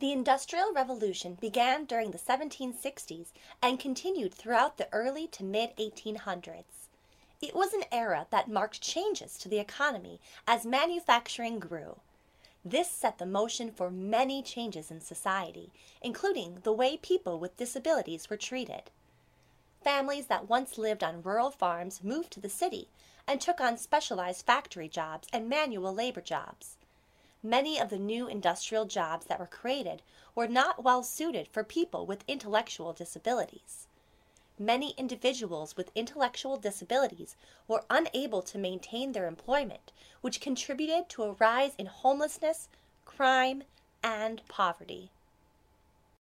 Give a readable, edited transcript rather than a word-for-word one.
The Industrial Revolution began during the 1760s and continued throughout the early to mid-1800s. It was an era that marked changes to the economy as manufacturing grew. This set the motion for many changes in society, including the way people with disabilities were treated. Families that once lived on rural farms moved to the city and took on specialized factory jobs and manual labor jobs. Many of the new industrial jobs that were created were not well suited for people with intellectual disabilities. Many individuals with intellectual disabilities were unable to maintain their employment, which contributed to a rise in homelessness, crime, and poverty.